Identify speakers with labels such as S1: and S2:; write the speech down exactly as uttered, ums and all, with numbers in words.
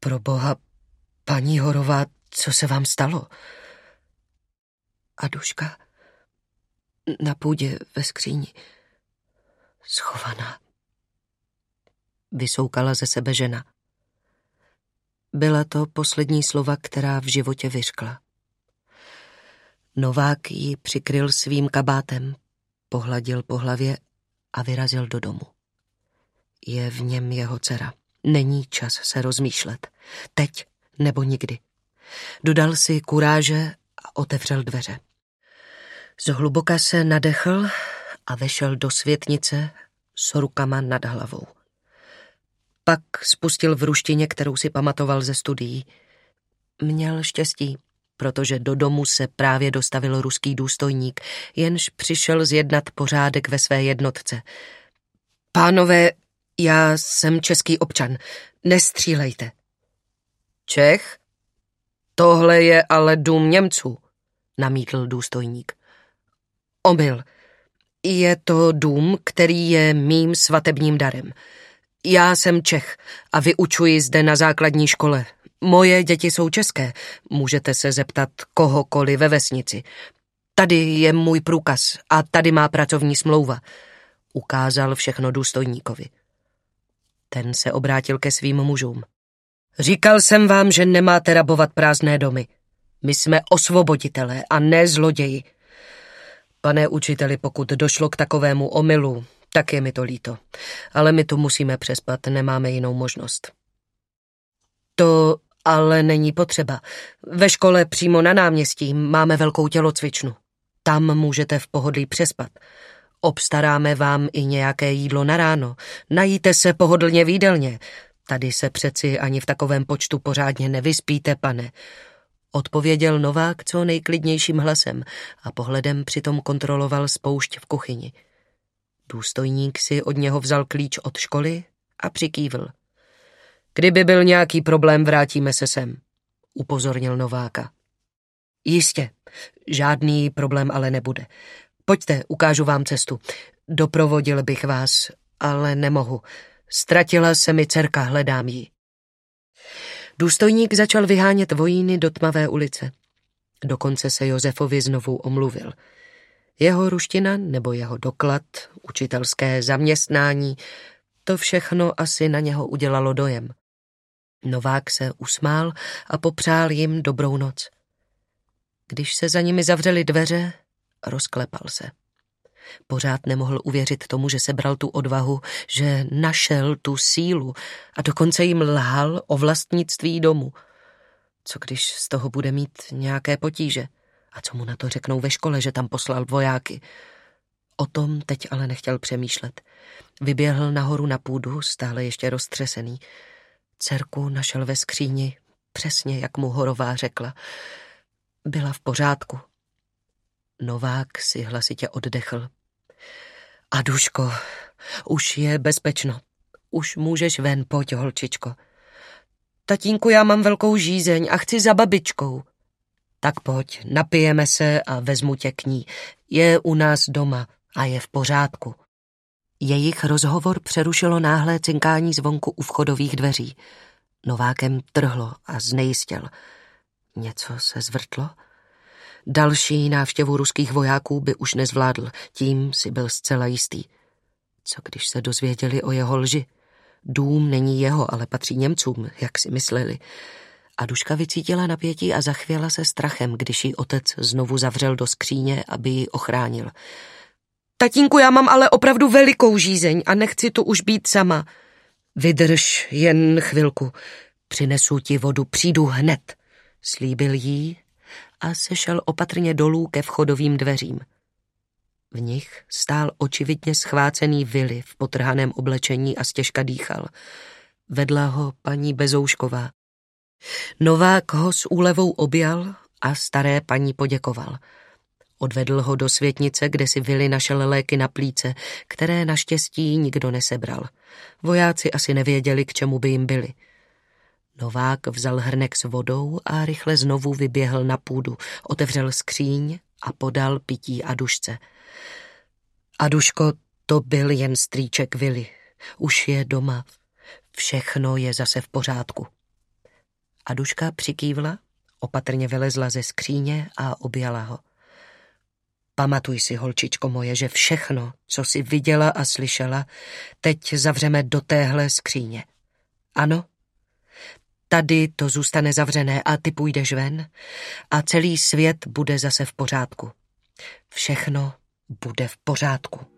S1: Proboha, paní Horová, co se vám stalo? Aduška na půdě ve skříni, schovaná. Vysoukala ze sebe žena. Byla to poslední slova, která v životě vyřkla. Novák ji přikryl svým kabátem, pohladil po hlavě a vyrazil do domu. Je v něm jeho dcera. Není čas se rozmýšlet. Teď nebo nikdy. Dodal si kuráže a otevřel dveře. Zhluboka se nadechl a vešel do světnice s rukama nad hlavou. Pak spustil v ruštině, kterou si pamatoval ze studií. Měl štěstí, protože do domu se právě dostavil ruský důstojník, jenž přišel zjednat pořádek ve své jednotce. Pánové, já jsem český občan, nestřílejte. Čech? Tohle je ale dům Němců, namítl důstojník. Omyl. Je to dům, který je mým svatebním darem. Já jsem Čech a vyučuji zde na základní škole. Moje děti jsou české, můžete se zeptat kohokoliv ve vesnici. Tady je můj průkaz a tady má pracovní smlouva. Ukázal všechno důstojníkovi. Ten se obrátil ke svým mužům. Říkal jsem vám, že nemáte rabovat prázdné domy. My jsme osvoboditelé a ne zloději. Pane učiteli, pokud došlo k takovému omylu, tak je mi to líto. Ale my tu musíme přespat, nemáme jinou možnost. To ale není potřeba. Ve škole přímo na náměstí máme velkou tělocvičnu. Tam můžete v pohodlí přespat. Obstaráme vám i nějaké jídlo na ráno. Najíte se pohodlně v jídelně. Tady se přeci ani v takovém počtu pořádně nevyspíte, pane. Odpověděl Novák co nejklidnějším hlasem a pohledem přitom kontroloval spoušť v kuchyni. Důstojník si od něho vzal klíč od školy a přikývl. Kdyby byl nějaký problém, vrátíme se sem, upozornil Nováka. Jistě, žádný problém ale nebude. Pojďte, ukážu vám cestu. Doprovodil bych vás, ale nemohu. Ztratila se mi dcerka, hledám ji. Důstojník začal vyhánět vojíny do tmavé ulice. Dokonce se Josefovi znovu omluvil. Jeho ruština nebo jeho doklad, učitelské zaměstnání, to všechno asi na něho udělalo dojem. Novák se usmál a popřál jim dobrou noc. Když se za nimi zavřely dveře, rozklepal se. Pořád nemohl uvěřit tomu, že sebral tu odvahu, že našel tu sílu a dokonce jim lhal o vlastnictví domu. Co když z toho bude mít nějaké potíže? A co mu na to řeknou ve škole, že tam poslal vojáky? O tom teď ale nechtěl přemýšlet. Vyběhl nahoru na půdu, stále ještě roztřesený. Dcerku našel ve skříni, přesně jak mu Horová řekla. Byla v pořádku. Novák si hlasitě oddechl. Aduško, už je bezpečno. Už můžeš ven, pojď, holčičko. Tatínku, já mám velkou žízeň a chci za babičkou. Tak pojď, napijeme se a vezmu tě k ní. Je u nás doma a je v pořádku. Jejich rozhovor přerušilo náhlé cinkání zvonku u vchodových dveří. Novákem trhlo a znejistěl. Něco se zvrtlo? Další návštěvu ruských vojáků by už nezvládl, tím si byl zcela jistý. Co když se dozvěděli o jeho lži? Dům není jeho, ale patří Němcům, jak si mysleli. Aduška vycítila napětí a zachvěla se strachem, když jí otec znovu zavřel do skříně, aby ji ochránil. Tatínku, já mám ale opravdu velikou žízeň a nechci tu už být sama. Vydrž jen chvilku, přinesu ti vodu, přijdu hned, slíbil jí a sešel opatrně dolů ke vchodovým dveřím. V nich stál očividně schvácený Vili v potrhaném oblečení a stěžka dýchal. Vedla ho paní Bezoušková. Novák ho s úlevou objal a staré paní poděkoval. Odvedl ho do světnice, kde si Vili našel léky na plíce, které naštěstí nikdo nesebral. Vojáci asi nevěděli, k čemu by jim byli. Novák vzal hrnek s vodou a rychle znovu vyběhl na půdu, otevřel skříň a podal pití Adušce. Aduško, to byl jen strýček Vili. Už je doma. Všechno je zase v pořádku. Aduška přikývla, opatrně vylezla ze skříně a objala ho. Pamatuj si, holčičko moje, že všechno, co jsi viděla a slyšela, teď zavřeme do téhle skříně. Ano? Tady to zůstane zavřené a ty půjdeš ven a celý svět bude zase v pořádku. Všechno bude v pořádku.